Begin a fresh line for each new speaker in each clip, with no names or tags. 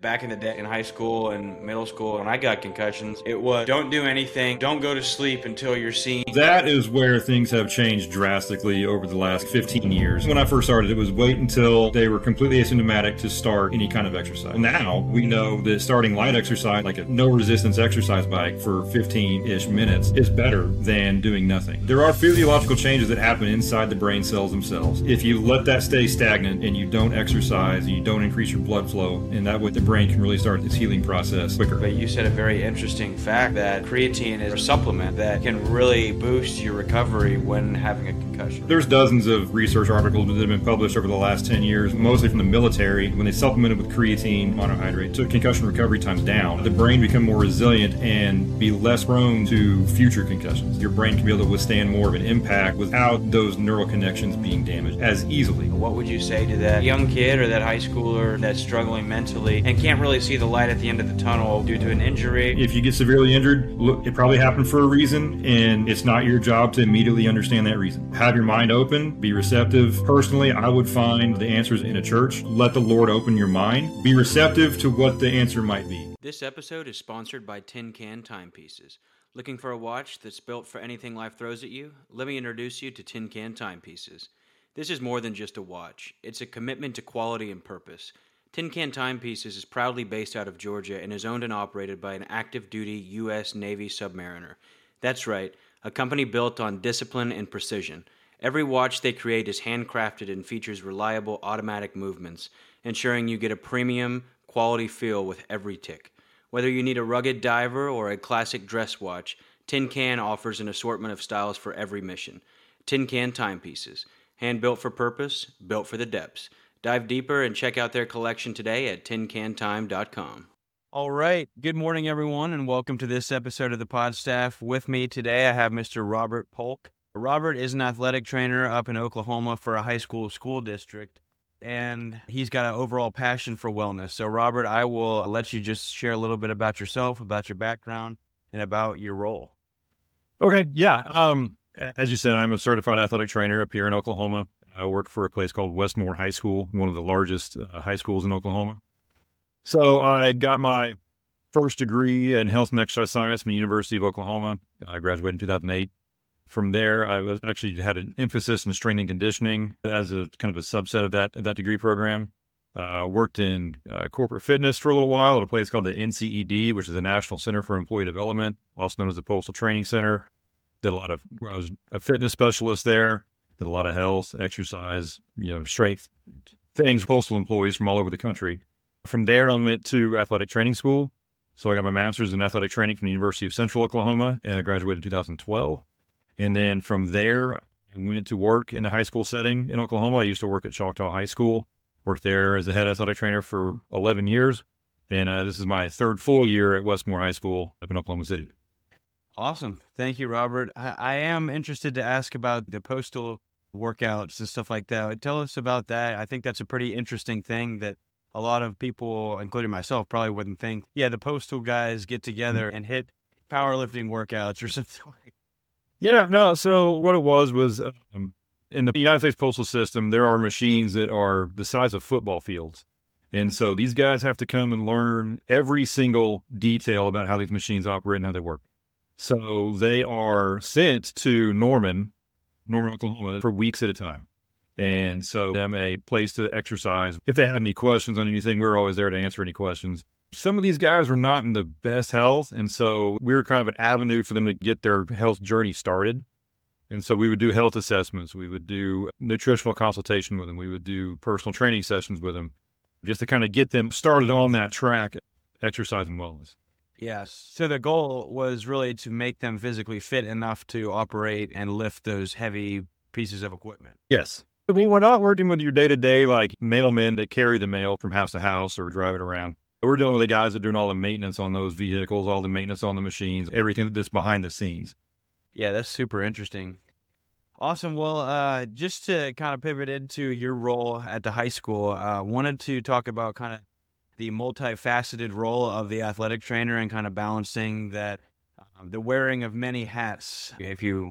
Back in the day in high school and middle school, when I got concussions, it was don't do anything, don't go to sleep until you're seen.
That is where things have changed drastically over the last 15 years. When I first started, it was wait until they were completely asymptomatic to start any kind of exercise. Now, we know that starting light exercise, like a no-resistance exercise bike for 15-ish minutes, is better than doing nothing. There are physiological changes that happen inside the brain cells themselves. If you let that stay stagnant and you don't exercise, you don't increase your blood flow, and that way the brain can really start its healing process quicker.
But you said a very interesting fact that creatine is a supplement that can really boost your recovery when having a concussion.
There's dozens of research articles that have been published over the last 10 years, mostly from the military. When they supplemented with creatine monohydrate, took concussion recovery times down. The brain become more resilient and be less prone to future concussions. Your brain can be able to withstand more of an impact without those neural connections being damaged as easily.
What would you say to that young kid or that high schooler that's struggling mentally and can't really see the light at the end of the tunnel due to an injury?
If you get severely injured, look, it probably happened for a reason, and it's not your job to immediately understand that reason. Have your mind open, be receptive. Personally, I would find the answers in a church. Let the Lord open your mind. Be receptive to what the answer might be.
This episode is sponsored by Tin Can Timepieces. Looking for a watch that's built for anything life throws at you? Let me introduce you to Tin Can Timepieces. This is more than just a watch. It's a commitment to quality and purpose. Tin Can Timepieces is proudly based out of Georgia and is owned and operated by an active-duty U.S. Navy submariner. That's right, a company built on discipline and precision. Every watch they create is handcrafted and features reliable automatic movements, ensuring you get a premium, quality feel with every tick. Whether you need a rugged diver or a classic dress watch, Tin Can offers an assortment of styles for every mission. Tin Can Timepieces. Hand-built for purpose, built for the depths. Dive deeper and check out their collection today at tincantime.com. All right. Good morning, everyone, and welcome to this episode of the Pod Staff. With me today, I have Mr. Robert Polk. Robert is an athletic trainer up in Oklahoma for a high school district, and he's got an overall passion for wellness. So, Robert, I will let you just share a little bit about yourself, about your background, and about your role.
Okay, yeah. As you said, I'm a certified athletic trainer up here in Oklahoma. I work for a place called Westmore High School, one of the largest high schools in Oklahoma. So I got my first degree in health and exercise science from the University of Oklahoma. I graduated in 2008. From there, I was actually had an emphasis in strength and conditioning as a kind of a subset of that degree program. Worked in corporate fitness for a little while at a place called the NCED, which is the National Center for Employee Development, also known as the Postal Training Center. I was a fitness specialist there. Did a lot of health, exercise, strength things, postal employees from all over the country. From there, I went to athletic training school. So I got my master's in athletic training from the University of Central Oklahoma, and I graduated in 2012. And then from there, I went to work in a high school setting in Oklahoma. I used to work at Choctaw High School, worked there as a head athletic trainer for 11 years. And this is my third full year at Westmore High School up in Oklahoma City.
Awesome. Thank you, Robert. I am interested to ask about the postal workouts and stuff like that. Tell us about that. I think that's a pretty interesting thing that a lot of people, including myself, probably wouldn't think. Yeah, the postal guys get together and hit powerlifting workouts or something like that.
Yeah, no. So what it was in the United States Postal System, there are machines that are the size of football fields. And so these guys have to come and learn every single detail about how these machines operate and how they work. So they are sent to Norman, Oklahoma, for weeks at a time. And so them a place to exercise. If they had any questions on anything, we're always there to answer any questions. Some of these guys were not in the best health, and so we were kind of an avenue for them to get their health journey started. And so we would do health assessments. We would do nutritional consultation with them. We would do personal training sessions with them just to kind of get them started on that track, exercise and wellness.
Yes. So the goal was really to make them physically fit enough to operate and lift those heavy pieces of equipment.
Yes. I mean, we're not working with your day-to-day, like mailmen that carry the mail from house to house or drive it around. We're dealing with the guys that are doing all the maintenance on those vehicles, all the maintenance on the machines, everything that's behind the scenes.
Yeah, that's super interesting. Awesome. Well, just to kind of pivot into your role at the high school, wanted to talk about kind of the multifaceted role of the athletic trainer and kind of balancing that, the wearing of many hats, if you...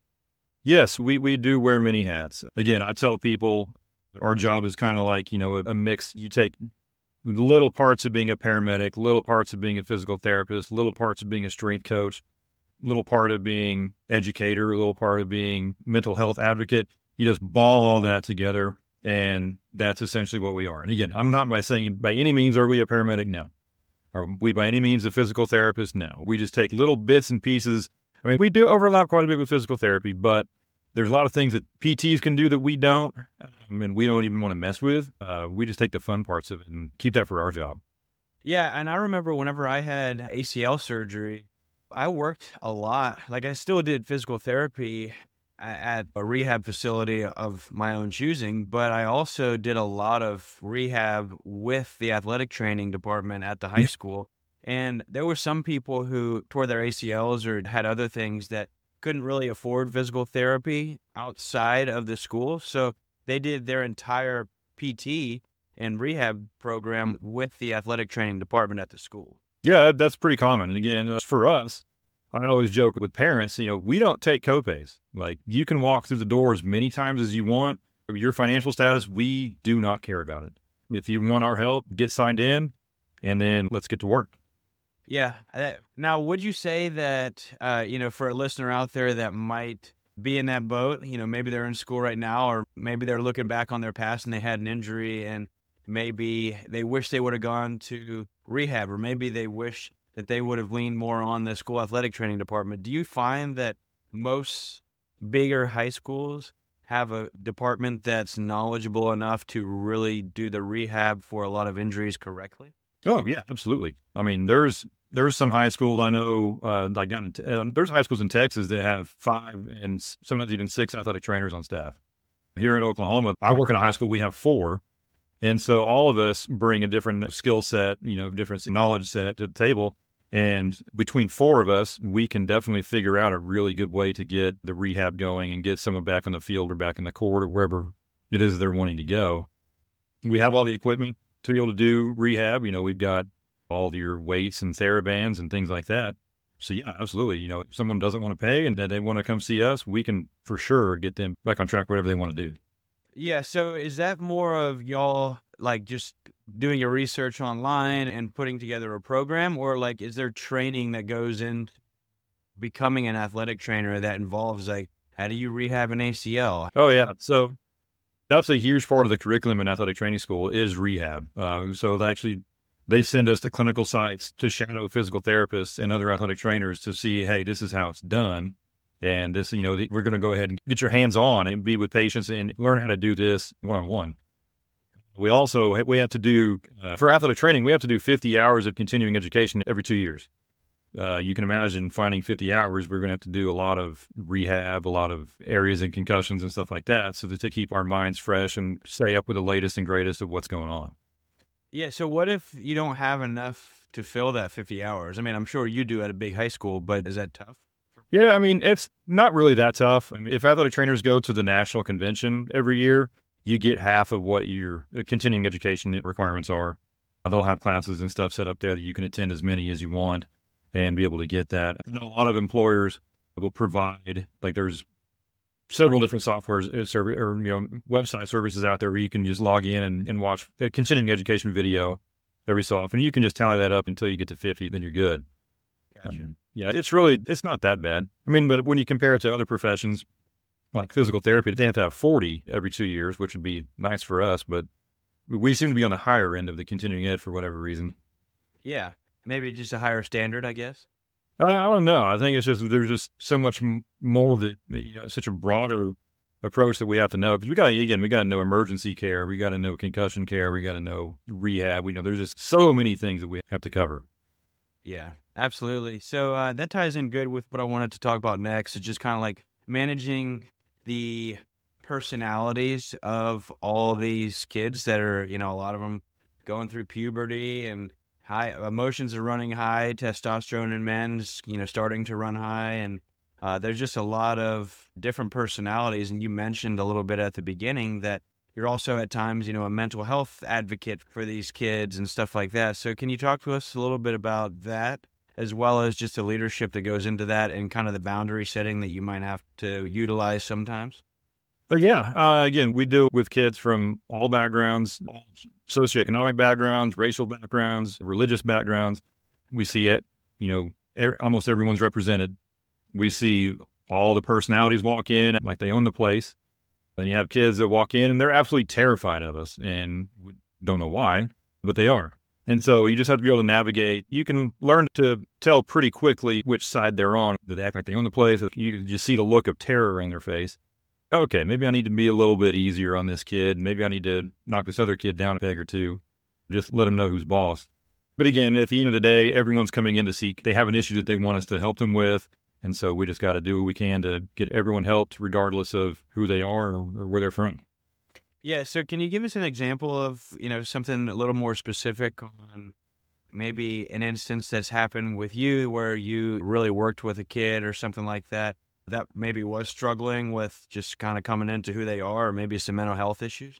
Yes, we do wear many hats. Again, I tell people our job is kind of like, a mix. You take little parts of being a paramedic, little parts of being a physical therapist, little parts of being a strength coach, little part of being educator, a little part of being mental health advocate. You just ball all that together, and that's essentially what we are. And again, I'm not by saying by any means are we a paramedic? No. Are we by any means a physical therapist? No. We just take little bits and pieces. I mean, we do overlap quite a bit with physical therapy, but there's a lot of things that PTs can do that we don't, and we don't even want to mess with. We just take the fun parts of it and keep that for our job.
Yeah, and I remember whenever I had ACL surgery, I worked a lot. Like I still did physical therapy at a rehab facility of my own choosing, but I also did a lot of rehab with the athletic training department at the high school. And there were some people who tore their ACLs or had other things that couldn't really afford physical therapy outside of the school. So they did their entire PT and rehab program with the athletic training department at the school.
Yeah, that's pretty common. And again, for us, I always joke with parents, we don't take copays. Like, you can walk through the door as many times as you want. Your financial status, we do not care about it. If you want our help, get signed in, and then let's get to work.
Yeah. Now, would you say that, for a listener out there that might be in that boat, maybe they're in school right now, or maybe they're looking back on their past and they had an injury and maybe they wish they would have gone to rehab, or maybe they wish that they would have leaned more on the school athletic training department. Do you find that most bigger high schools have a department that's knowledgeable enough to really do the rehab for a lot of injuries correctly?
Oh, yeah, absolutely. I mean, there's some high schools I know, like down in, there's high schools in Texas that have 5 and sometimes even 6 athletic trainers on staff. Here in Oklahoma, I work in a high school, we have 4. And so all of us bring a different skill set, different knowledge set to the table. And between 4 of us, we can definitely figure out a really good way to get the rehab going and get someone back on the field or back in the court or wherever it is they're wanting to go. We have all the equipment to be able to do rehab. We've got all your weights and TheraBands and things like that. So yeah, absolutely. If someone doesn't want to pay and they want to come see us, we can for sure get them back on track, whatever they want to do.
Yeah. So is that more of y'all like just doing your research online and putting together a program, or like, is there training that goes in becoming an athletic trainer that involves like, how do you rehab an ACL?
Oh yeah. So that's a huge part of the curriculum in athletic training school is rehab. So they send us to clinical sites to shadow physical therapists and other athletic trainers to see, hey, this is how it's done. And this, we're going to go ahead and get your hands on and be with patients and learn how to do this one-on-one. We have to do, for athletic training, we have to do 50 hours of continuing education every 2 years. You can imagine finding 50 hours, we're going to have to do a lot of rehab, a lot of areas and concussions and stuff like that. So to keep our minds fresh and stay up with the latest and greatest of what's going on.
Yeah. So what if you don't have enough to fill that 50 hours? I mean, I'm sure you do at a big high school, but is that tough?
Yeah. I mean, it's not really that tough. I mean, if athletic trainers go to the national convention every year, you get half of what your continuing education requirements are. They'll have classes and stuff set up there that you can attend as many as you want and be able to get that. I know a lot of employers will provide, like there's several different software website services out there where you can just log in and watch a continuing education video every so often. You can just tally that up until you get to 50, then you're good.
Gotcha.
Yeah, it's not that bad. I mean, but when you compare it to other professions, like physical therapy, they have to have 40 every 2 years, which would be nice for us, but we seem to be on the higher end of the continuing ed for whatever reason.
Yeah. Maybe just a higher standard, I guess.
I don't know. I think it's just, there's just so much more that, such a broader approach that we have to know. Because we got to know emergency care. We got to know concussion care. We got to know rehab. There's just so many things that we have to cover.
Yeah, absolutely. So that ties in good with what I wanted to talk about next. It's just kind of like managing the personalities of all these kids that are, a lot of them going through puberty and high emotions are running high, testosterone in men, starting to run high. And there's just a lot of different personalities. And you mentioned a little bit at the beginning that you're also at times, a mental health advocate for these kids and stuff like that. So can you talk to us a little bit about that, as well as just the leadership that goes into that and kind of the boundary setting that you might have to utilize sometimes?
But yeah, again, we deal with kids from all backgrounds, all socioeconomic backgrounds, racial backgrounds, religious backgrounds. We see it, almost everyone's represented. We see all the personalities walk in like they own the place. Then you have kids that walk in and they're absolutely terrified of us and we don't know why, but they are. And so you just have to be able to navigate. You can learn to tell pretty quickly which side they're on. Do they act like they own the place? You just see the look of terror in their face. Okay, maybe I need to be a little bit easier on this kid. Maybe I need to knock this other kid down a peg or two. Just let them know who's boss. But again, at the end of the day, everyone's coming in to see, they have an issue that they want us to help them with. And so we just got to do what we can to get everyone helped regardless of who they are or where they're from.
Yeah. So can you give us an example of, something a little more specific on maybe an instance that's happened with you where you really worked with a kid or something like that maybe was struggling with just kind of coming into who they are, or maybe some mental health issues?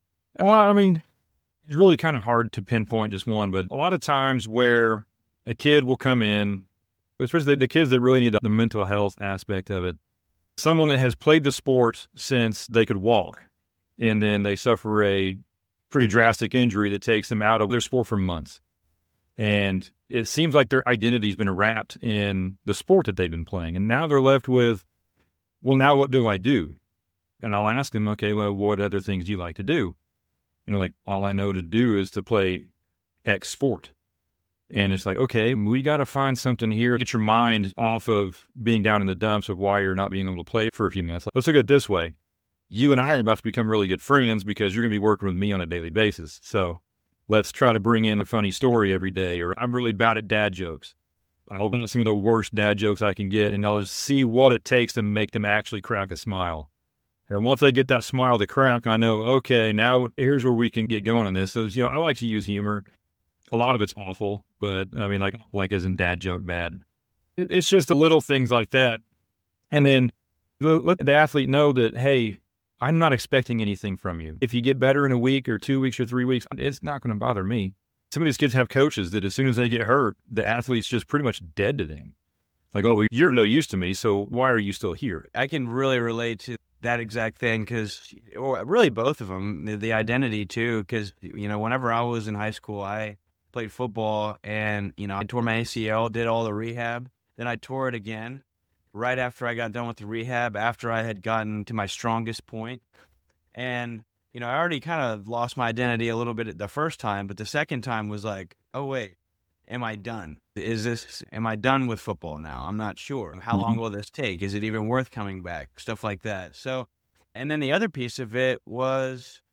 It's really kind of hard to pinpoint just one, but a lot of times where a kid will come in, especially the kids that really need the mental health aspect of it, someone that has played the sport since they could walk, and then they suffer a pretty drastic injury that takes them out of their sport for months. And it seems like their identity's been wrapped in the sport that they've been playing. And now they're left with, well, now what do I do? And I'll ask them, okay, well, what other things do you like to do? Like, all I know to do is to play X sport. And it's like, okay, we got to find something here. Get your mind off of being down in the dumps of why you're not being able to play for a few minutes. Let's look at it this way. You and I are about to become really good friends because you're going to be working with me on a daily basis. So let's try to bring in a funny story every day, or I'm really bad at dad jokes. I'll open some of the worst dad jokes I can get, and I'll just see what it takes to make them actually crack a smile. And once they get that smile to crack, I know, okay, now here's where we can get going on this. So, I like to use humor. A lot of it's awful, but like as in dad joke bad. It's just the little things like that. And then let the athlete know that, hey, I'm not expecting anything from you. If you get better in a week or 2 weeks or 3 weeks, it's not going to bother me. Some of these kids have coaches that as soon as they get hurt, the athlete's just pretty much dead to them. Like, oh, well, you're no use to me, so why are you still here?
I can really relate to that exact thing because, or really both of them, the identity too, because, whenever I was in high school, I played football and, I tore my ACL, did all the rehab. Then I tore it again right after I got done with the rehab, after I had gotten to my strongest point. And, I already kind of lost my identity a little bit the first time, but the second time was like, oh, wait, am I done? Am I done with football now? I'm not sure. How long will this take? Is it even worth coming back? Stuff like that. So, and then the other piece of it was,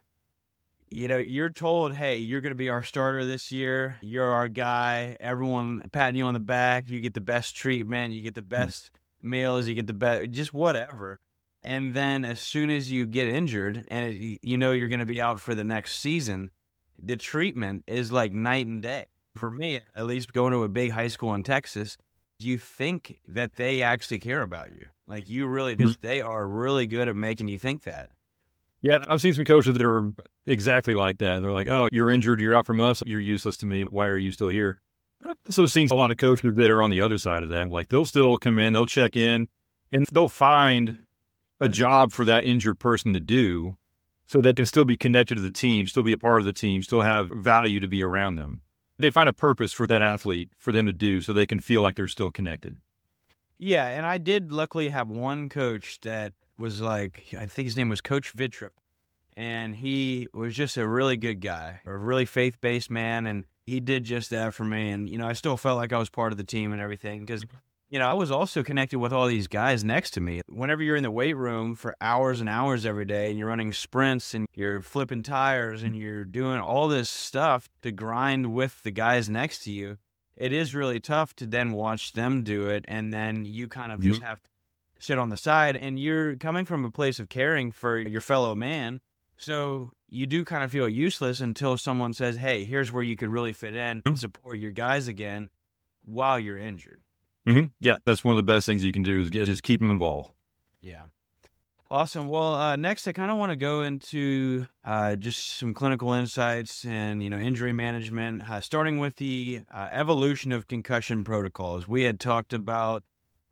you're told, hey, you're going to be our starter this year. You're our guy. Everyone patting you on the back. You get the best treatment. You get the best meals. You get the best, just whatever. And then as soon as you get injured and you're going to be out for the next season, the treatment is like night and day. For me, at least going to a big high school in Texas, you think that they actually care about you. Like you really, they are really good at making you think that.
Yeah, I've seen some coaches that are exactly like that. They're like, oh, you're injured, you're out from us, you're useless to me. Why are you still here? I've also seen a lot of coaches that are on the other side of that. Like they'll still come in, they'll check in, and they'll find a job for that injured person to do so that they'll still be connected to the team, still be a part of the team, still have value to be around them. They find a purpose for that athlete for them to do so they can feel like they're still connected.
Yeah, and I did luckily have one coach that was like, I think his name was Coach Vitrip, and he was just a really good guy, a really faith-based man, and he did just that for me. And, I still felt like I was part of the team and everything because, I was also connected with all these guys next to me. Whenever you're in the weight room for hours and hours every day and you're running sprints and you're flipping tires and you're doing all this stuff to grind with the guys next to you, it is really tough to then watch them do it. And then you kind of just have to sit on the side, and you're coming from a place of caring for your fellow man. So you do kind of feel useless until someone says, hey, here's where you could really fit in and support your guys again while you're injured.
Yeah, that's one of the best things you can do is just keep them involved.
Yeah. Awesome. Well, next I kind of want to go into just some clinical insights and, injury management, starting with the evolution of concussion protocols. We had talked about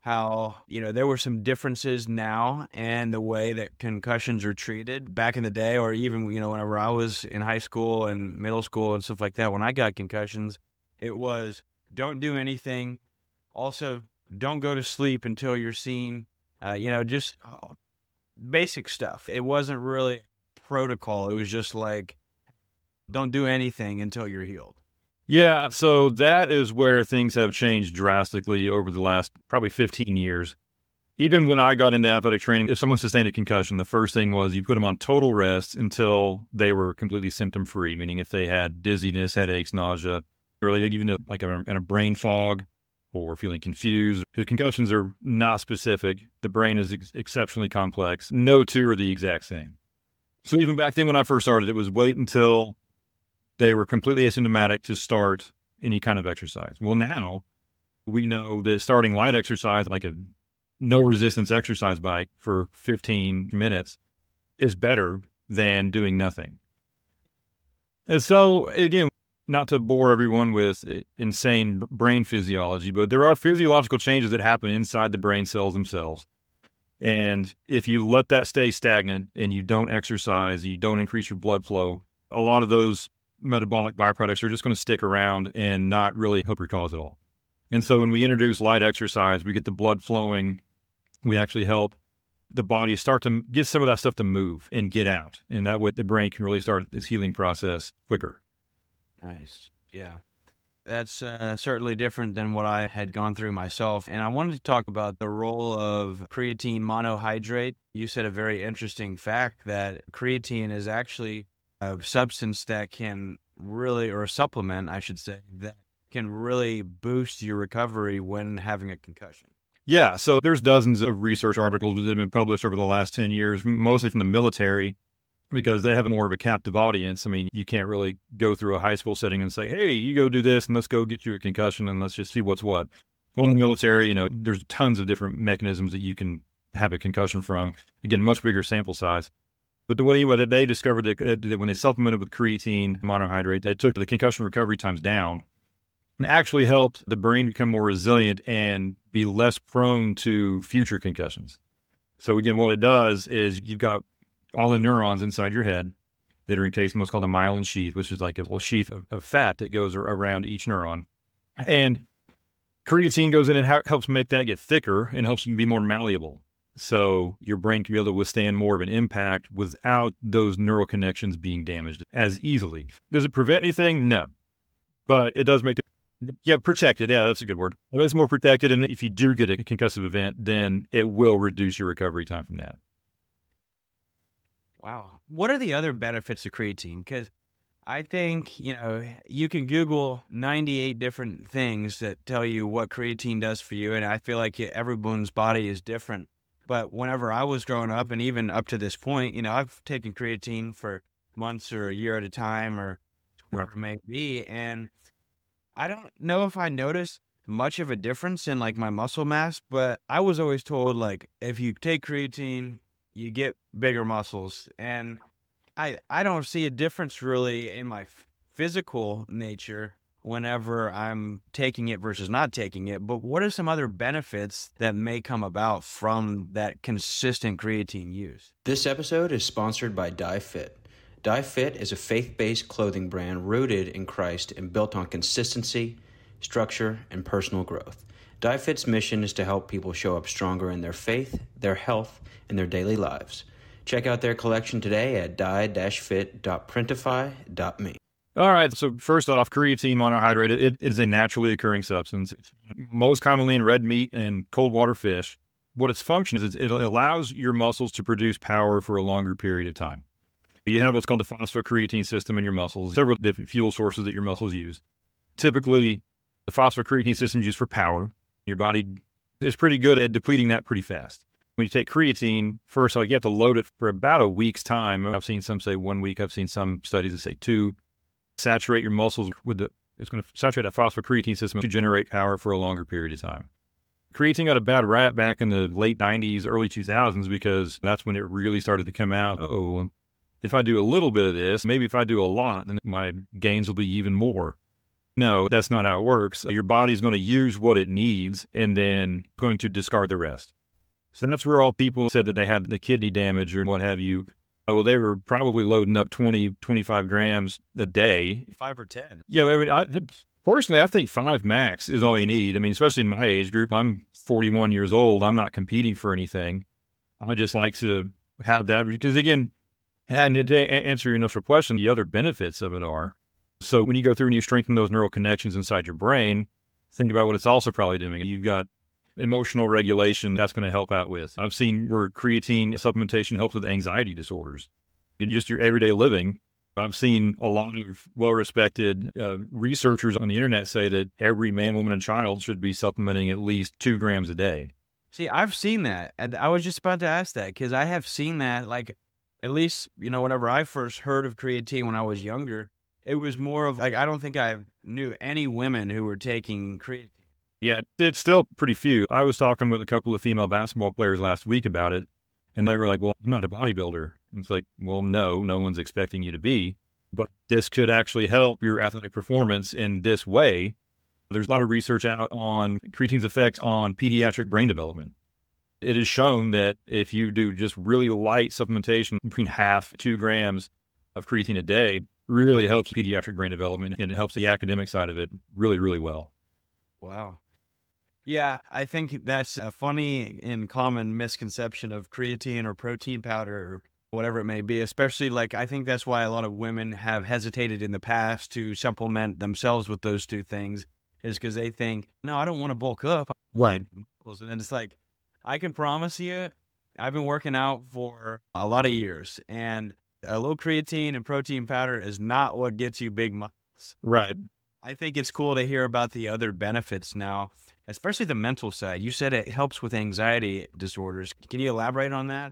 how, there were some differences now and the way that concussions are treated back in the day, or even, whenever I was in high school and middle school and stuff like that. When I got concussions, it was don't do anything. Also, don't go to sleep until you're seen, just basic stuff. It wasn't really protocol. It was just like, don't do anything until you're healed.
Yeah, so that is where things have changed drastically over the last probably 15 years. Even when I got into athletic training, if someone sustained a concussion, the first thing was you put them on total rest until they were completely symptom-free, meaning if they had dizziness, headaches, nausea, or even like in a brain fog or feeling confused. Because concussions are not specific. The brain is exceptionally complex. No two are the exact same. So even back then when I first started, it was wait until they were completely asymptomatic to start any kind of exercise. Well, now we know that starting light exercise, like a no resistance exercise bike for 15 minutes, is better than doing nothing. And so, again, not to bore everyone with insane brain physiology, but there are physiological changes that happen inside the brain cells themselves. And if you let that stay stagnant and you don't exercise, you don't increase your blood flow, a lot of those metabolic byproducts are just going to stick around and not really help your cause at all. And so when we introduce light exercise, we get the blood flowing. We actually help the body start to get some of that stuff to move and get out. And that way the brain can really start its healing process quicker.
Nice. Yeah. That's certainly different than what I had gone through myself. And I wanted to talk about the role of creatine monohydrate. You said a very interesting fact that creatine is actually a substance that can really, or a supplement, I should say, that can really boost your recovery when having a concussion.
Yeah, so there's dozens of research articles that have been published over the last 10 years, mostly from the military, because they have more of a captive audience. I mean, you can't really go through a high school setting and say, hey, you go do this and let's go get you a concussion and let's just see what's what. Well, in the military, there's tons of different mechanisms that you can have a concussion from. Again, much bigger sample size. But the way that they discovered that when they supplemented with creatine monohydrate, they took the concussion recovery times down and actually helped the brain become more resilient and be less prone to future concussions. So again, what it does is you've got all the neurons inside your head that are encased in what's called a myelin sheath, which is like a little sheath of fat that goes around each neuron. And creatine goes in and helps make that get thicker and helps them be more malleable. So your brain can be able to withstand more of an impact without those neural connections being damaged as easily. Does it prevent anything? No. But it does make it, protected. Yeah, that's a good word. It's more protected. And if you do get a concussive event, then it will reduce your recovery time from that.
Wow. What are the other benefits of creatine? Because I think, you can Google 98 different things that tell you what creatine does for you. And I feel like everyone's body is different. But whenever I was growing up, and even up to this point, I've taken creatine for months or a year at a time or whatever it may be. And I don't know if I noticed much of a difference in like my muscle mass, but I was always told like, if you take creatine, you get bigger muscles. And I don't see a difference really in my physical nature whenever I'm taking it versus not taking it. But what are some other benefits that may come about from that consistent creatine use?
This episode is sponsored by DieFit. DieFit is a faith-based clothing brand rooted in Christ and built on consistency, structure, and personal growth. DieFit's mission is to help people show up stronger in their faith, their health, and their daily lives. Check out their collection today at die-fit.printify.me.
All right. So first off, creatine monohydrate, it is a naturally occurring substance. It's most commonly in red meat and cold water fish. What its function is it allows your muscles to produce power for a longer period of time. You have what's called the phosphocreatine system in your muscles, several different fuel sources that your muscles use. Typically, the phosphocreatine system is used for power. Your body is pretty good at depleting that pretty fast. When you take creatine, first, you have to load it for about a week's time. I've seen some say 1 week. I've seen some studies that say 2. Saturate your muscles it's going to saturate that phosphocreatine system to generate power for a longer period of time. Creatine got a bad rap back in the late 90s, early 2000s, because that's when it really started to come out. Oh, if I do a little bit of this, maybe if I do a lot, then my gains will be even more. No, that's not how it works. Your body's going to use what it needs and then going to discard the rest. So that's where all people said that they had the kidney damage or what have you. Well, they were probably loading up 20, 25 grams a day.
5 or 10.
Yeah, personally, I think 5 max is all you need. I mean, especially in my age group, I'm 41 years old. I'm not competing for anything. I just like to have that because, again, and to answer your initial question, the other benefits of it are, so when you go through and you strengthen those neural connections inside your brain, think about what it's also probably doing. You've got emotional regulation that's going to help out with. I've seen where creatine supplementation helps with anxiety disorders. In just your everyday living, I've seen a lot of well-respected researchers on the internet say that every man, woman, and child should be supplementing at least 2 grams a day.
See, I've seen that. And I was just about to ask that because I have seen that, like, at least, whenever I first heard of creatine when I was younger, it was more of like, I don't think I knew any women who were taking creatine.
Yeah, it's still pretty few. I was talking with a couple of female basketball players last week about it, and they were like, well, I'm not a bodybuilder. And it's like, well, no one's expecting you to be, but this could actually help your athletic performance in this way. There's a lot of research out on creatine's effects on pediatric brain development. It is shown that if you do just really light supplementation, between 0.5 to 2 grams of creatine a day, really helps pediatric brain development, and it helps the academic side of it really, really well.
Wow. Yeah, I think that's a funny and common misconception of creatine or protein powder or whatever it may be, especially I think that's why a lot of women have hesitated in the past to supplement themselves with those two things, is because they think, no, I don't want to bulk up.
Right.
And then it's like, I can promise you, I've been working out for a lot of years, and a little creatine and protein powder is not what gets you big muscles.
Right.
I think it's cool to hear about the other benefits now, especially the mental side. You said it helps with anxiety disorders. Can you elaborate on that?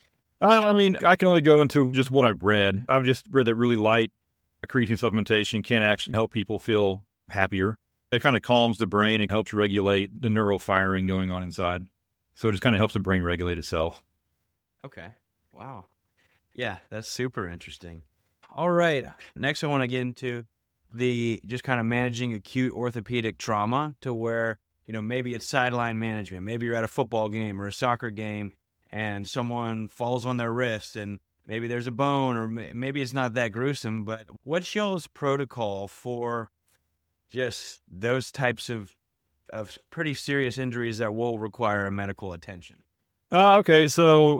I mean, I can only go into just what I've read. I've just read that really light creatine supplementation can actually help people feel happier. It kind of calms the brain and helps regulate the neural firing going on inside. So it just kind of helps the brain regulate itself.
Okay. Wow. Yeah, that's super interesting. All right. Next, I want to get into the just kind of managing acute orthopedic trauma to where, maybe it's sideline management. Maybe you're at a football game or a soccer game and someone falls on their wrist and maybe there's a bone, or maybe it's not that gruesome, but what's y'all's protocol for just those types of pretty serious injuries that will require a medical attention?
Okay. So,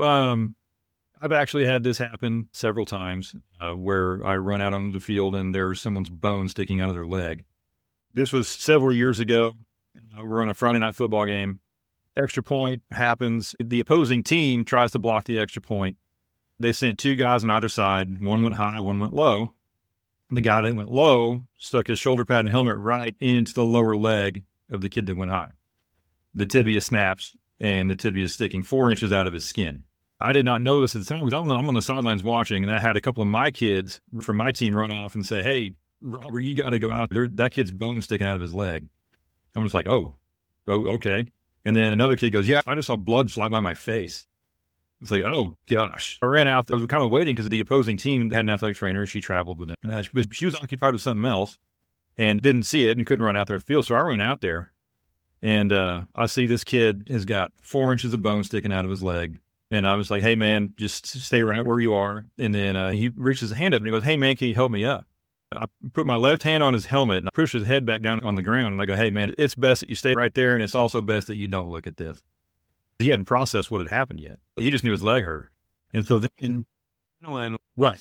I've actually had this happen several times where I run out on the field and there's someone's bone sticking out of their leg. This was several years ago. We're on a Friday night football game. Extra point happens. The opposing team tries to block the extra point. They sent 2 guys on either side. One went high, one went low. The guy that went low stuck his shoulder pad and helmet right into the lower leg of the kid that went high. The tibia snaps and the tibia is sticking 4 inches out of his skin. I did not know this at the time because I'm on the sidelines watching, and I had a couple of my kids from my team run off and say, hey, Robert, you got to go out there. That kid's bone sticking out of his leg. I'm just like, oh, okay. And then another kid goes, yeah, I just saw blood fly by my face. It's like, oh, gosh. I ran out. I was kind of waiting because the opposing team had an athletic trainer. She traveled with them. And she was occupied with something else and didn't see it and couldn't run out there to the field. So I ran out there, and I see this kid has got 4 inches of bone sticking out of his leg. And I was like, hey, man, just stay right where you are. And then he reaches his hand up and he goes, hey, man, can you help me up? I put my left hand on his helmet and I push his head back down on the ground. And I go, hey, man, it's best that you stay right there. And it's also best that you don't look at this. He hadn't processed what had happened yet. He just knew his leg hurt. And so then,
Adrenaline,
right.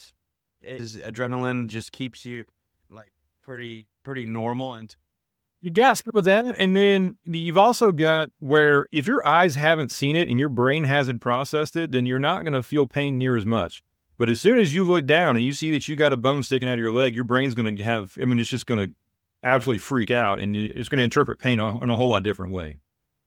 Adrenaline just keeps you pretty normal. And
You got with that. And then you've also got where if your eyes haven't seen it and your brain hasn't processed it, then you're not going to feel pain near as much. But as soon as you look down and you see that you got a bone sticking out of your leg, your brain's going to it's just going to absolutely freak out, and it's going to interpret pain in a whole lot different way.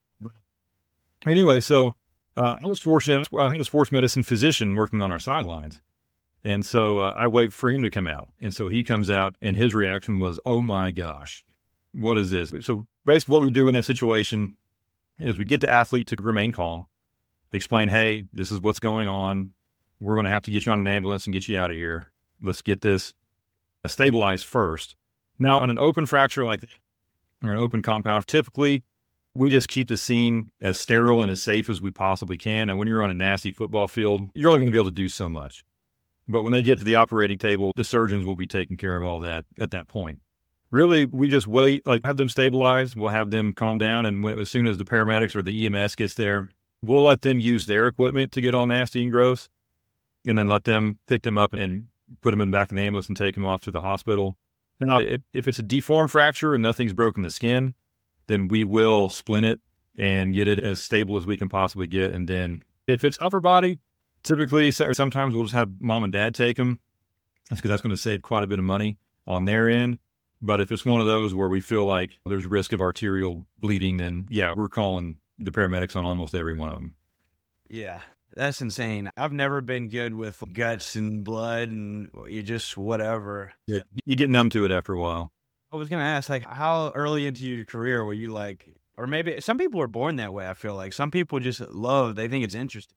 Anyway, so I was fortunate. I think a sports medicine physician working on our sidelines. And so I wait for him to come out. And so he comes out and his reaction was, oh my gosh, what is this? So basically what we do in that situation is we get the athlete to remain calm, explain, hey, this is what's going on. We're going to have to get you on an ambulance and get you out of here. Let's get this stabilized first. Now, on an open fracture like that, or an open compound, typically we just keep the scene as sterile and as safe as we possibly can. And when you're on a nasty football field, you're only going to be able to do so much. But when they get to the operating table, the surgeons will be taking care of all that at that point. Really, we just wait, like have them stabilize. We'll have them calm down. And as soon as the paramedics or the EMS gets there, we'll let them use their equipment to get all nasty and gross, and then let them pick them up and put them in the back of the ambulance and take them off to the hospital. Now, if it's a deformed fracture and nothing's broken the skin, then we will splint it and get it as stable as we can possibly get. And then if it's upper body, typically, sometimes we'll just have mom and dad take them. That's because that's going to save quite a bit of money on their end. But if it's one of those where we feel like there's risk of arterial bleeding, then yeah, we're calling the paramedics on almost every one of them.
Yeah, that's insane. I've never been good with guts and blood and you just whatever.
Yeah, you get numb to it after a while.
I was going to ask, like, how early into your career were you like, or maybe some people are born that way, I feel like. Some people just they think it's interesting.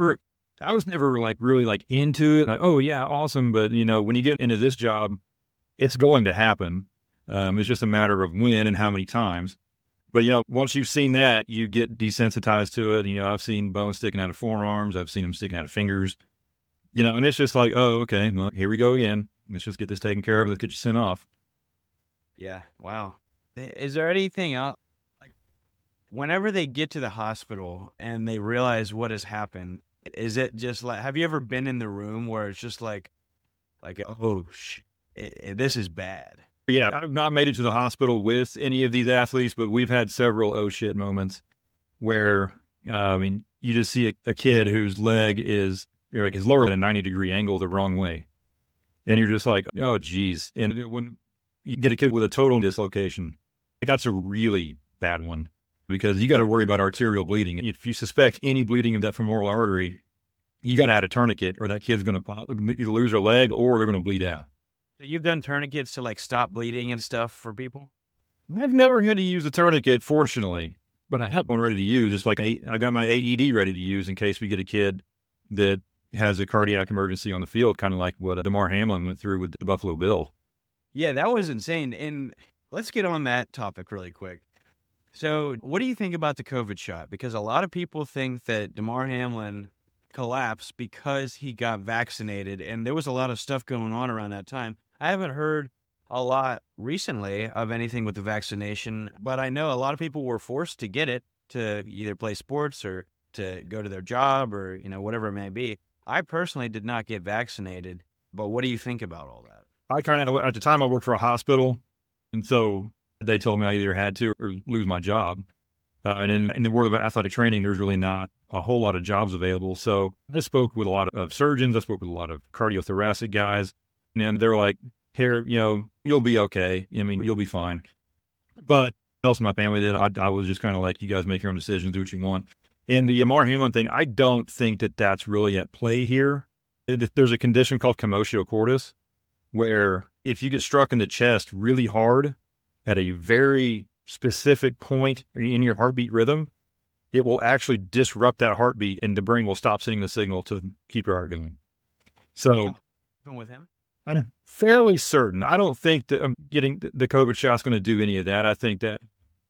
I was never like really like into it. Like, oh yeah, awesome. But when you get into this job, it's going to happen. It's just a matter of when and how many times. But, once you've seen that, you get desensitized to it. I've seen bones sticking out of forearms. I've seen them sticking out of fingers, and it's just like, oh, okay, well, here we go again. Let's just get this taken care of. Let's get you sent off.
Yeah. Wow. Is there anything else? Like, whenever they get to the hospital and they realize what has happened, is it just like, have you ever been in the room where it's just like, oh, this is bad?
Yeah, I've not made it to the hospital with any of these athletes, but we've had several oh shit moments where, you just see a kid whose leg is lower at a 90-degree angle the wrong way. And you're just like, oh, geez. And when you get a kid with a total dislocation, that's a really bad one because you got to worry about arterial bleeding. If you suspect any bleeding of that femoral artery, you got to add a tourniquet or that kid's going to either lose their leg or they're going to bleed out.
You've done tourniquets to like stop bleeding and stuff for people?
I've never had to use a tourniquet, fortunately, but I have one ready to use. It's like I got my AED ready to use in case we get a kid that has a cardiac emergency on the field, kind of like what Damar Hamlin went through with the Buffalo Bills.
Yeah, that was insane. And let's get on that topic really quick. So what do you think about the COVID shot? Because a lot of people think that Damar Hamlin collapsed because he got vaccinated, and there was a lot of stuff going on around that time. I haven't heard a lot recently of anything with the vaccination, but I know a lot of people were forced to get it to either play sports or to go to their job or, whatever it may be. I personally did not get vaccinated, but what do you think about all that?
I kind of, at the time I worked for a hospital, and so they told me I either had to or lose my job. And in the world of athletic training, there's really not a whole lot of jobs available. So I spoke with a lot of surgeons. I spoke with a lot of cardiothoracic guys. And they're like, here, you'll be okay. You'll be fine. But else in my family did. I was just kind of like, you guys make your own decisions, do what you want. And the Damar Hamlin thing, I don't think that that's really at play here. There's a condition called commotio cordis, where if you get struck in the chest really hard at a very specific point in your heartbeat rhythm, it will actually disrupt that heartbeat and the brain will stop sending the signal to keep your heart going. So,
with him?
I'm fairly certain. I don't think that getting the COVID shot's going to do any of that. I think that,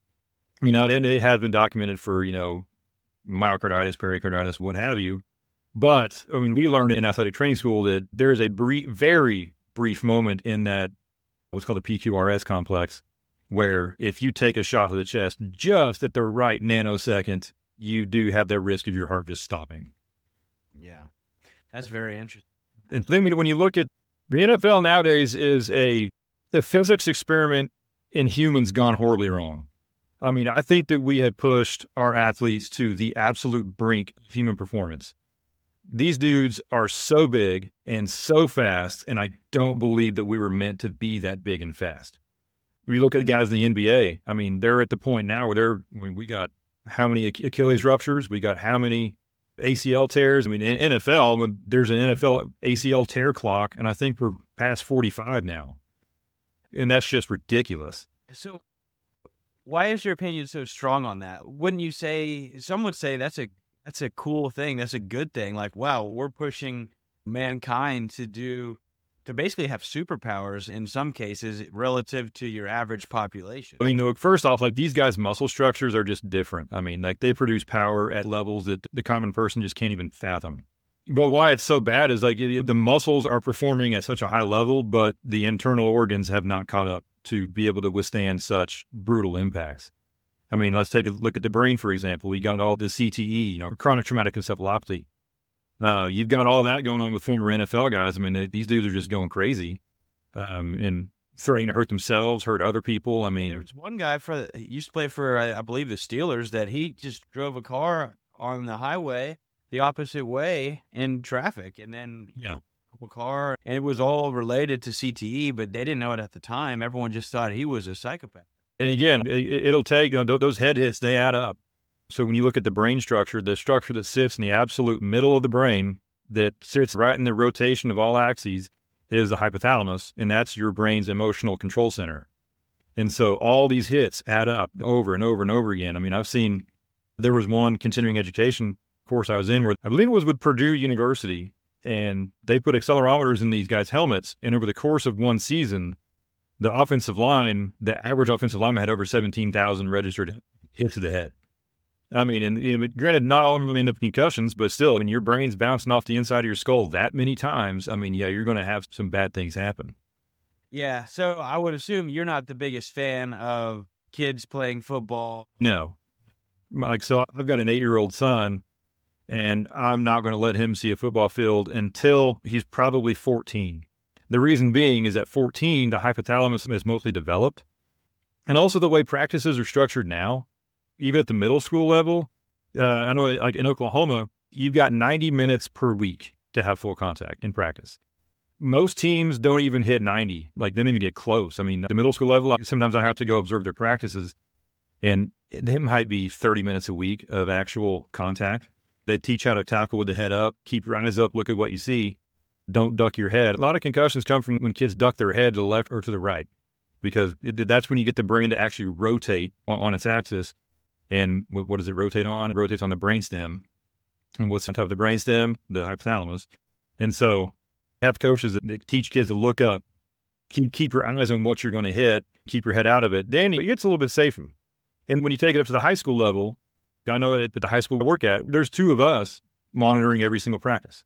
and it has been documented for, myocarditis, pericarditis, what have you. But, we learned in athletic training school that there's a very brief moment in that, what's called the PQRS complex, where if you take a shot to the chest just at the right nanosecond, you do have that risk of your heart just stopping.
Yeah, that's very interesting.
And then when you look at the NFL nowadays is the physics experiment in humans gone horribly wrong. I think that we have pushed our athletes to the absolute brink of human performance. These dudes are so big and so fast, and I don't believe that we were meant to be that big and fast. When you look at the guys in the NBA, they're at the point now where we got how many Achilles ruptures? We got how many ACL tears? In NFL, there's an NFL ACL tear clock, and I think we're past 45 now. And that's just ridiculous.
So why is your opinion so strong on that? Wouldn't you say, some would say that's a cool thing. That's a good thing. Like, wow, we're pushing mankind to do to basically have superpowers in some cases relative to your average population.
I mean, look, first off, like these guys' muscle structures are just different. I mean, like they produce power at levels that the common person just can't even fathom. But why it's so bad is like the muscles are performing at such a high level, but the internal organs have not caught up to be able to withstand such brutal impacts. I mean, let's take a look at the brain, for example. We got all the CTE, chronic traumatic encephalopathy. You've got all that going on with former NFL guys. I mean, these dudes are just going crazy and threatening to hurt themselves, hurt other people. I mean,
There's one guy he used to play for, I believe, the Steelers, that he just drove a car on the highway the opposite way in traffic, and then a car, and it was all related to CTE, but they didn't know it at the time. Everyone just thought he was a psychopath.
And again, it'll take, those head hits, they add up. So when you look at the brain structure, the structure that sits in the absolute middle of the brain, that sits right in the rotation of all axes, is the hypothalamus, and that's your brain's emotional control center. And so all these hits add up over and over and over again. I mean, there was one continuing education course I was in where I believe it was with Purdue University, and they put accelerometers in these guys' helmets, and over the course of one season, the average offensive lineman had over 17,000 registered hits to the head. I mean, and granted, not all of them end up concussions, but still, when your brain's bouncing off the inside of your skull that many times, I mean, you're going to have some bad things happen.
Yeah, so I would assume you're not the biggest fan of kids playing football.
No. So I've got an 8-year-old son, and I'm not going to let him see a football field until he's probably 14. The reason being is at 14, the hypothalamus is mostly developed. And also the way practices are structured now, even at the middle school level, I know like in Oklahoma, you've got 90 minutes per week to have full contact in practice. Most teams don't even hit 90, like they don't even get close. I mean, the middle school level, sometimes I have to go observe their practices, and they might be 30 minutes a week of actual contact. They teach how to tackle with the head up, keep your eyes up, look at what you see, don't duck your head. A lot of concussions come from when kids duck their head to the left or to the right, because that's when you get the brain to actually rotate on its axis. And what does it rotate on? It rotates on the brainstem. And what's on top of the brainstem? The hypothalamus. And so have coaches that teach kids to look up, keep your eyes on what you're going to hit, keep your head out of it. Then it gets a little bit safer. And when you take it up to the high school level, I know that at the high school I work at, there's 2 of us monitoring every single practice.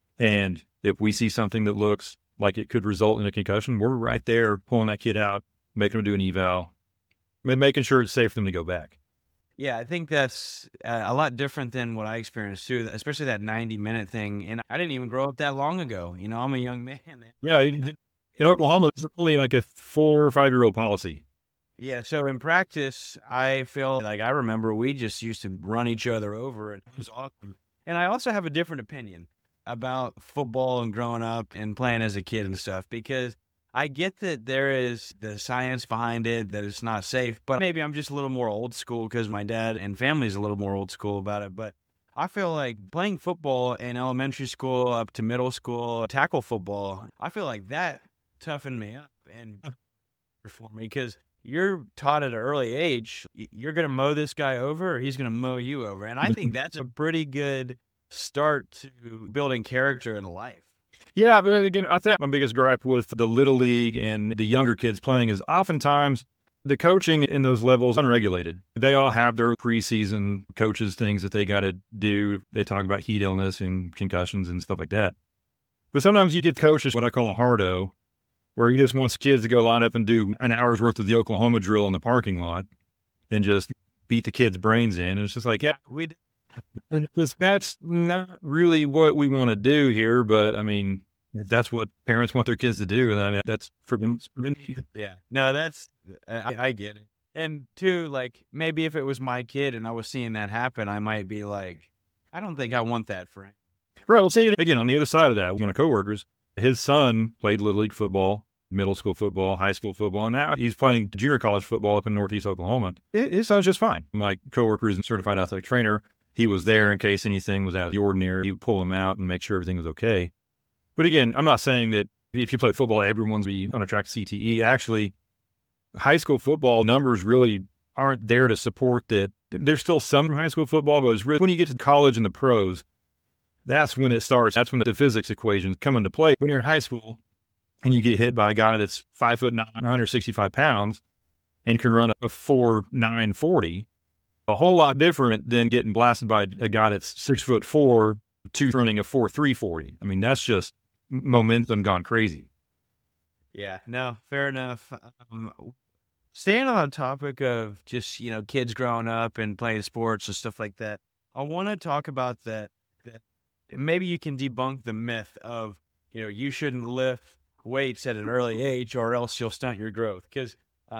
And if we see something that looks like it could result in a concussion, we're right there pulling that kid out, making them do an eval, and making sure it's safe for them to go back.
Yeah, I think that's a lot different than what I experienced too, especially that 90-minute thing. And I didn't even grow up that long ago. I'm a young man.
Yeah, in Oklahoma, it's only like a 4 or 5-year-old policy.
Yeah, so in practice, I feel like I remember we just used to run each other over, and it was awesome. And I also have a different opinion about football and growing up and playing as a kid and stuff, because I get that there is the science behind it, that it's not safe, but maybe I'm just a little more old school because my dad and family is a little more old school about it. But I feel like playing football in elementary school up to middle school, tackle football, I feel like that toughened me up and for me, because you're taught at an early age, you're going to mow this guy over or he's going to mow you over. And I think that's a pretty good start to building character in life.
Yeah, but again, I think my biggest gripe with the Little League and the younger kids playing is oftentimes the coaching in those levels unregulated. They all have their preseason coaches, things that they got to do. They talk about heat illness and concussions and stuff like that. But sometimes you get coaches, what I call a hardo, where he just wants kids to go line up and do an hour's worth of the Oklahoma drill in the parking lot and just beat the kids' brains in. And it's just like, that's not really what we want to do here, but I mean, that's what parents want their kids to do. And I mean, that's for them.
Yeah, no, I get it. And 2, like maybe if it was my kid and I was seeing that happen, I might be like, I don't think I want that for him.
Right. Well, see, again, on the other side of that, one of my coworkers, his son played Little League football, middle school football, high school football, and now he's playing junior college football up in Northeast Oklahoma. His son's just fine. My coworker is a certified athletic trainer. He was there in case anything was out of the ordinary. He would pull him out and make sure everything was okay. But again, I'm not saying that if you play football, everyone's on a track to CTE. Actually, high school football numbers really aren't there to support that. There's still some high school football, but it's really when you get to college and the pros, that's when it starts. That's when the physics equations come into play. When you're in high school, and you get hit by a guy that's 5'9", 165 pounds and can run a 4.9 40, a whole lot different than getting blasted by a guy that's 6'4", running a 4.3 40. I mean, that's just momentum gone crazy.
Yeah, no, fair enough. Staying on the topic of just, kids growing up and playing sports and stuff like that, I want to talk about that maybe you can debunk the myth of, you shouldn't lift weights at an early age or else you'll stunt your growth. Because,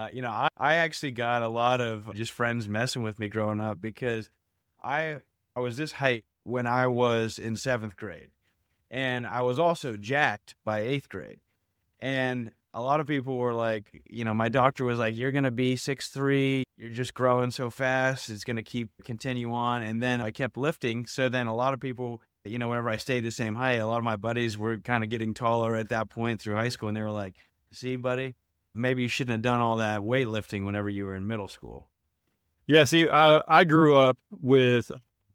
I actually got a lot of just friends messing with me growing up because I was this height when I was in 7th grade. And I was also jacked by 8th grade. And a lot of people were like, my doctor was like, you're going to be 6'3", you're just growing so fast, it's going to continue on. And then I kept lifting. So then a lot of people, whenever I stayed the same height, a lot of my buddies were kind of getting taller at that point through high school. And they were like, see, buddy, maybe you shouldn't have done all that weightlifting whenever you were in middle school.
Yeah, see, I grew up with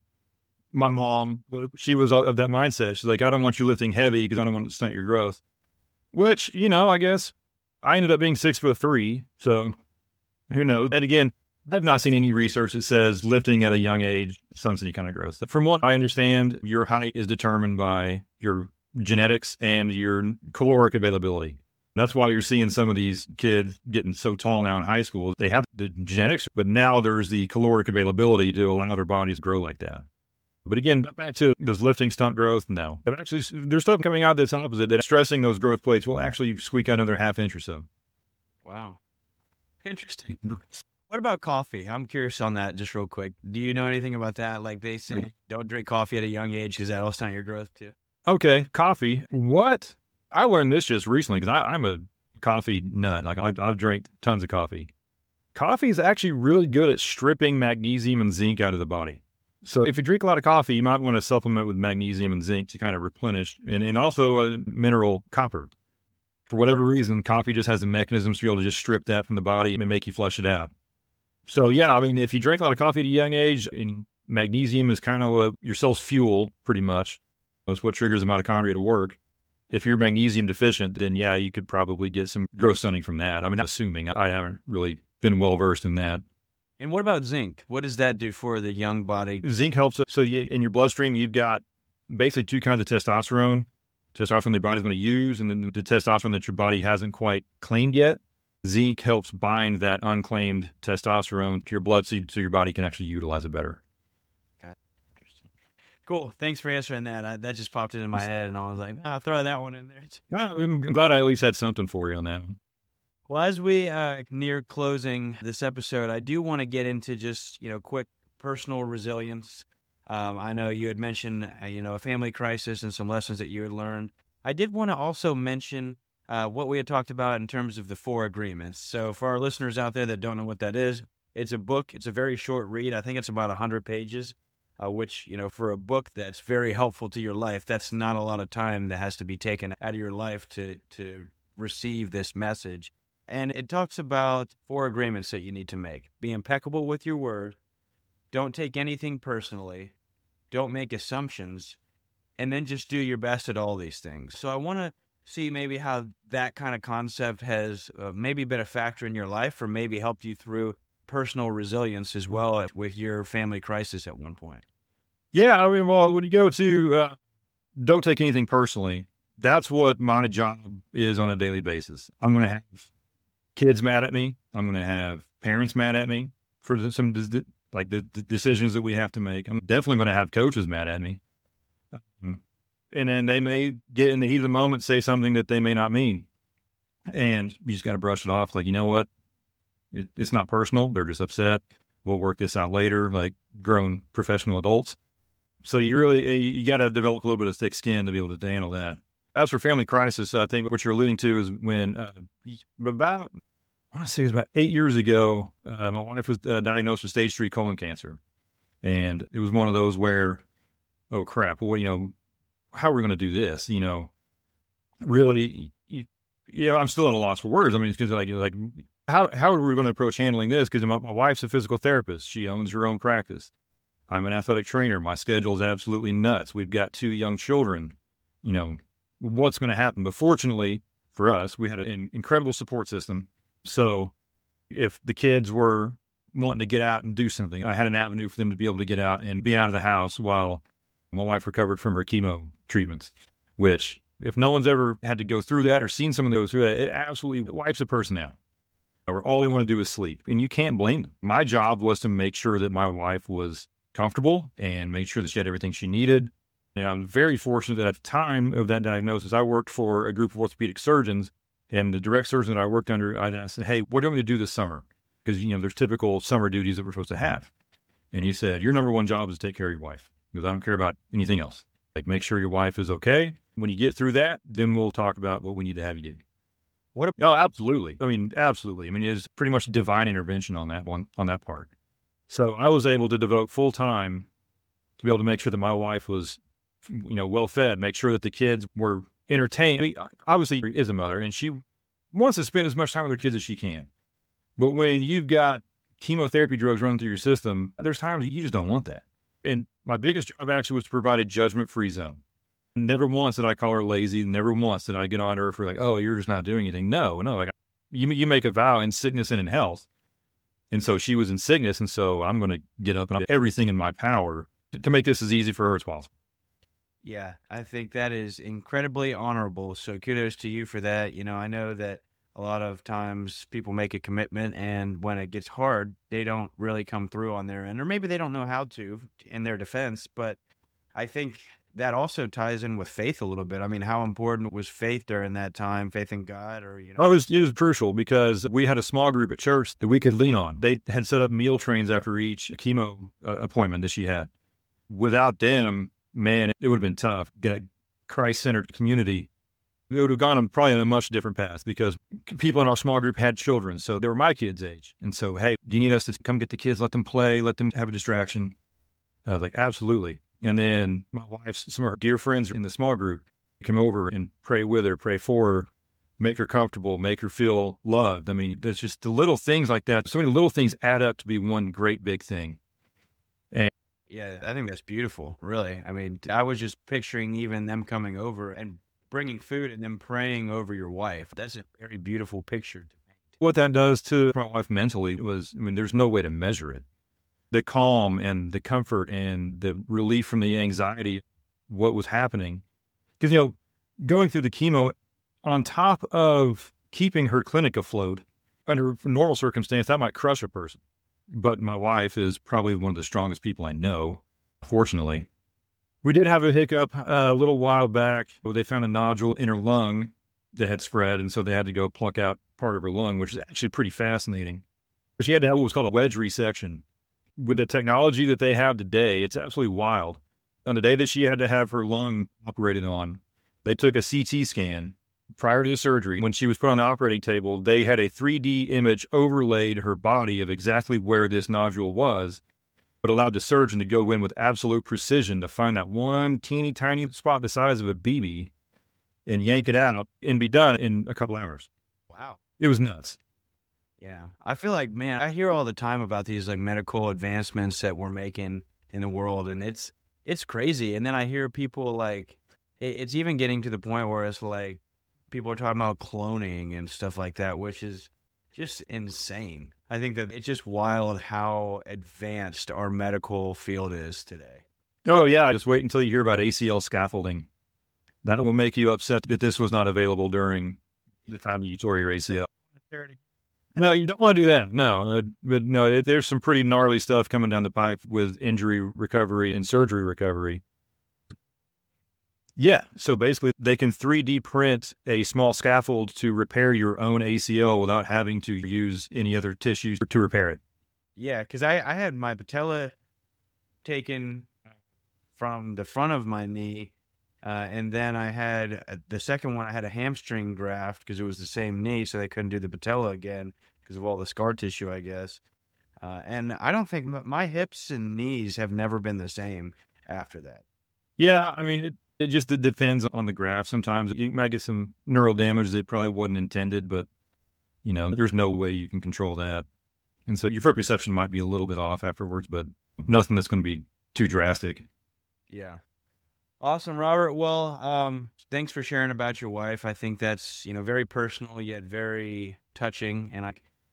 my mom. She was of that mindset. She's like, I don't want you lifting heavy because I don't want to stunt your growth. Which, I guess I ended up being 6'3", so who knows? And again, I've not seen any research that says lifting at a young age stunts any kind of growth. From what I understand, your height is determined by your genetics and your caloric availability. That's why you're seeing some of these kids getting so tall now in high school. They have the genetics, but now there's the caloric availability to allow their bodies to grow like that. But again, back to does lifting stunt growth? No. But actually, there's stuff coming out that's opposite, that stressing those growth plates will actually squeak out another half inch or so.
Wow. Interesting. What about coffee? I'm curious on that just real quick. Do you know anything about that? Like they say, don't drink coffee at a young age because that'll stunt your growth too.
Okay, coffee. What? I learned this just recently because I'm a coffee nut. Like I've drank tons of coffee. Coffee is actually really good at stripping magnesium and zinc out of the body. So if you drink a lot of coffee, you might want to supplement with magnesium and zinc to kind of replenish, and also a mineral copper. For whatever reason, coffee just has the mechanisms to be able to just strip that from the body and make you flush it out. So yeah, I mean, if you drink a lot of coffee at a young age, and magnesium is kind of your cell's fuel, pretty much. That's what triggers the mitochondria to work. If you're magnesium deficient, then yeah, you could probably get some growth stunting from that. I mean, assuming I haven't really been well versed in that.
And what about zinc? What does that do for the young body?
Zinc helps. So in your bloodstream, you've got basically two kinds of testosterone. Testosterone the body's going to use, and then the testosterone that your body hasn't quite claimed yet. Zinc helps bind that unclaimed testosterone to your blood so your body can actually utilize it better.
Okay. Interesting. Cool. Thanks for answering that. That just popped into my head, and I was like, I'll throw that one in there.
I'm glad I at least had something for you on that one.
Well, as we near closing this episode, I do want to get into just, quick personal resilience. I know you had mentioned, a family crisis and some lessons that you had learned. I did want to also mention what we had talked about in terms of the 4 agreements. So for our listeners out there that don't know what that is, it's a book. It's a very short read. I think it's about 100 pages, which, for a book that's very helpful to your life, that's not a lot of time that has to be taken out of your life to receive this message. And it talks about 4 agreements that you need to make. Be impeccable with your word. Don't take anything personally. Don't make assumptions. And then just do your best at all these things. So I want to see maybe how that kind of concept has maybe been a factor in your life, or maybe helped you through personal resilience as well with your family crisis at one point.
Yeah, I mean, well, when you go to don't take anything personally, that's what my job is on a daily basis. I'm going to have kids mad at me. I'm going to have parents mad at me for the decisions that we have to make. I'm definitely going to have coaches mad at me. And then they may get in the heat of the moment, say something that they may not mean. And you just got to brush it off. Like, you know what? It's not personal. They're just upset. We'll work this out later, like grown professional adults. So you got to develop a little bit of thick skin to be able to handle that. As for family crisis, I think what you're alluding to is when about, I want to say it was about 8 years ago, my wife was diagnosed with stage 3 colon cancer. And it was one of those where, oh crap, well, how are we going to do this? Really, I'm still at a loss for words. I mean, it's because like, how are we going to approach handling this? Because my wife's a physical therapist. She owns her own practice. I'm an athletic trainer. My schedule is absolutely nuts. We've got 2 young children. What's going to happen? But fortunately, for us, we had an incredible support system. So if the kids were wanting to get out and do something, I had an avenue for them to be able to get out and be out of the house while my wife recovered from her chemo treatments, which if no one's ever had to go through that or seen someone go through that, it absolutely wipes a person out. Or all they want to do is sleep. And you can't blame them. My job was to make sure that my wife was comfortable and make sure that she had everything she needed. And I'm very fortunate that at the time of that diagnosis, I worked for a group of orthopedic surgeons, and the direct surgeon that I worked under, I asked, hey, what do you want me to do this summer? Because, there's typical summer duties that we're supposed to have. And he said, your number one job is to take care of your wife, because I don't care about anything else. Like, make sure your wife is okay. When you get through that, then we'll talk about what we need to have you do. Oh, absolutely. Absolutely. It's pretty much divine intervention on that part. So I was able to devote full time to be able to make sure that my wife was, well fed, make sure that the kids were entertained. Obviously is a mother and she wants to spend as much time with her kids as she can. But when you've got chemotherapy drugs running through your system, there's times that you just don't want that. And my biggest job actually was to provide a judgment-free zone. Never once did I call her lazy. Never once did I get on her for like, oh, you're just not doing anything. No. Like you make a vow in sickness and in health. And so she was in sickness. And so I'm going to get up and do everything in my power to make this as easy for her as possible.
Yeah, I think that is incredibly honorable. So kudos to you for that. I know that a lot of times people make a commitment and when it gets hard, they don't really come through on their end, or maybe they don't know how to in their defense. But I think that also ties in with faith a little bit. How important was faith during that time? Faith in God, or
it was crucial because we had a small group at church that we could lean on. They had set up meal trains after each chemo appointment that she had. Without them, man, it would have been tough. Get a Christ-centered community. It would have gone on probably on a much different path because people in our small group had children, so they were my kids' age. And so, hey, do you need us to come get the kids, let them play, let them have a distraction? I was like, absolutely. And then my wife's, some of her dear friends in the small group come over and pray with her, pray for her, make her comfortable, make her feel loved. There's just the little things like that. So many little things add up to be one great big thing. And
yeah, I think that's beautiful, really. I was just picturing even them coming over and bringing food and them praying over your wife. That's a very beautiful picture to paint.
What that does to my wife mentally was, there's no way to measure it. The calm and the comfort and the relief from the anxiety, what was happening. Because, going through the chemo on top of keeping her clinic afloat, under normal circumstance, that might crush a person. But my wife is probably one of the strongest people I know, fortunately. We did have a hiccup a little while back. They found a nodule in her lung that had spread, and so they had to go pluck out part of her lung, which is actually pretty fascinating. She had to have what was called a wedge resection. With the technology that they have today, it's absolutely wild. On the day that she had to have her lung operated on, they took a CT scan prior to the surgery. When she was put on the operating table, they had a 3D image overlaid her body of exactly where this nodule was, but allowed the surgeon to go in with absolute precision to find that one teeny tiny spot the size of a BB and yank it out and be done in a couple hours.
Wow.
It was nuts.
Yeah. I feel like, man, I hear all the time about these like medical advancements that we're making in the world, and it's crazy. And then I hear people like, it's even getting to the point where it's like people are talking about cloning and stuff like that, which is just insane. I think that it's just wild how advanced our medical field is today.
Oh, yeah. Just wait until you hear about ACL scaffolding. That will make you upset that this was not available during the time you tore your ACL. No, you don't want to do that. No, but no, there's some pretty gnarly stuff coming down the pipe with injury recovery and surgery recovery. Yeah. So basically they can 3D print a small scaffold to repair your own ACL without having to use any other tissues to repair it.
Yeah. Cause I had my patella taken from the front of my knee. And then I had the second one, I had a hamstring graft because it was the same knee. So they couldn't do the patella again because of all the scar tissue, I guess. And I don't think my hips and knees have never been the same after that.
Yeah. I mean, it just depends on the graft. Sometimes you might get some neural damage that probably wasn't intended, but there's no way you can control that. And so your perception might be a little bit off afterwards, but nothing that's going to be too drastic.
Yeah. Awesome, Robert. Well, thanks for sharing about your wife. I think that's, very personal yet very touching. And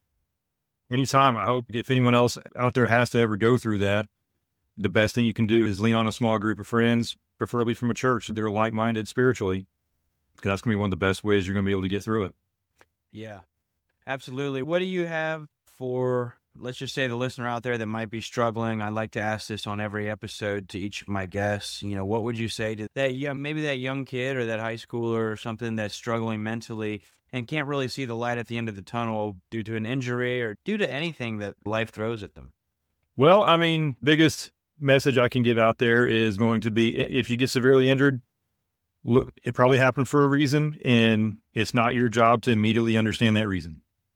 Anytime, I hope if anyone else out there has to ever go through that, the best thing you can do is lean on a small group of friends, preferably from a church that are like-minded spiritually, because that's going to be one of the best ways you're going to be able to get through it.
yeah, absolutely. What do you have for, let's just say, the listener out there that might be struggling? I like to ask this on every episode to each of my guests. What would you say to that maybe that young kid or that high schooler or something that's struggling mentally and can't really see the light at the end of the tunnel due to an injury or due to anything that life throws at them?
Well, biggest message I can give out there is going to be, if you get severely injured, look, it probably happened for a reason, and it's not your job to immediately understand that reason.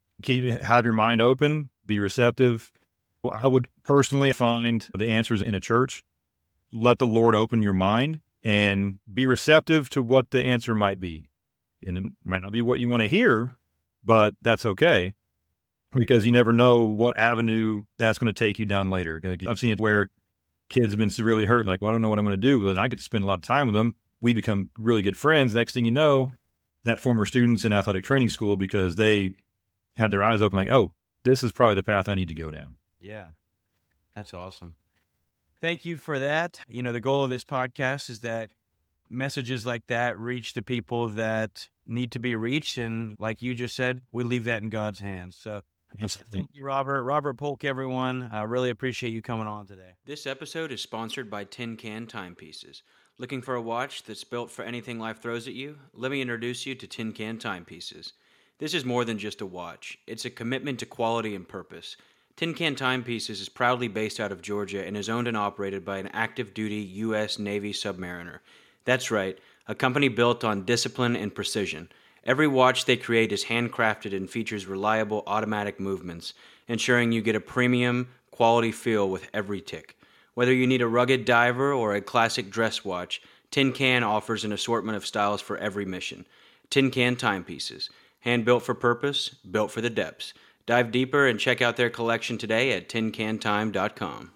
Have your mind open, be receptive. Well, I would personally find the answers in a church. Let the Lord open your mind and be receptive to what the answer might be. And it might not be what you want to hear, but that's okay, because you never know what avenue that's going to take you down later. I've seen it where kids have been severely hurt, like, well, I don't know what I'm going to do. But I get to spend a lot of time with them. We become really good friends. Next thing you know, that former students in athletic training school, because they had their eyes open, like, oh, this is probably the path I need to go down.
Yeah, that's awesome. Thank you for that. The goal of this podcast is that messages like that reach the people that need to be reached. And like you just said, we leave that in God's hands. So thank you, Robert. Robert Polk, everyone. I really appreciate you coming on today.
This episode is sponsored by Tin Can Timepieces. Looking for a watch that's built for anything life throws at you? Let me introduce you to Tin Can Timepieces. This is more than just a watch. It's a commitment to quality and purpose. Tin Can Timepieces is proudly based out of Georgia and is owned and operated by an active-duty U.S. Navy submariner. That's right, a company built on discipline and precision. Every watch they create is handcrafted and features reliable automatic movements, ensuring you get a premium, quality feel with every tick. Whether you need a rugged diver or a classic dress watch, Tin Can offers an assortment of styles for every mission. Tin Can Timepieces. Hand-built for purpose, built for the depths. Dive deeper and check out their collection today at tincantime.com.